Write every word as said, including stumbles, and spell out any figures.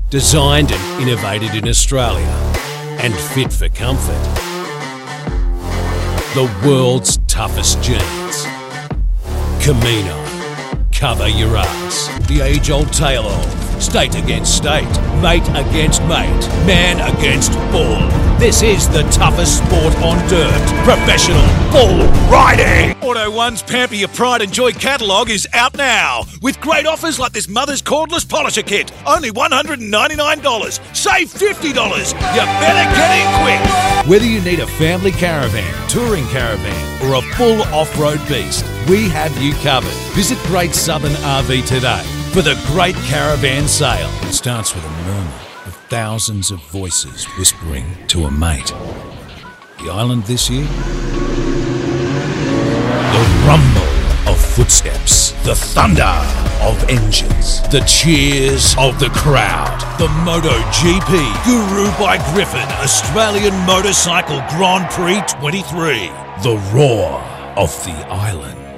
Designed and innovated in Australia and fit for comfort. The world's toughest jeans. Camino. Cover your ass. The age-old tale of state against state, mate against mate, man against bull. This is the toughest sport on dirt. Professional bull riding. Auto One's Pamper Your Pride and Joy catalogue is out now with great offers like this Mother's Cordless Polisher Kit. Only one hundred ninety-nine dollars. Save fifty dollars. You better get in quick. Whether you need a family caravan, touring caravan, or a full off-road beast, we have you covered. Visit Great Southern R V today for the Great Caravan Sale. It starts with a murmur of thousands of voices whispering to a mate. The island this year? The rumble of footsteps, the thunder of engines, the cheers of the crowd. The MotoGP Guru by Griffin Australian Motorcycle Grand Prix twenty-three. The roar of the island.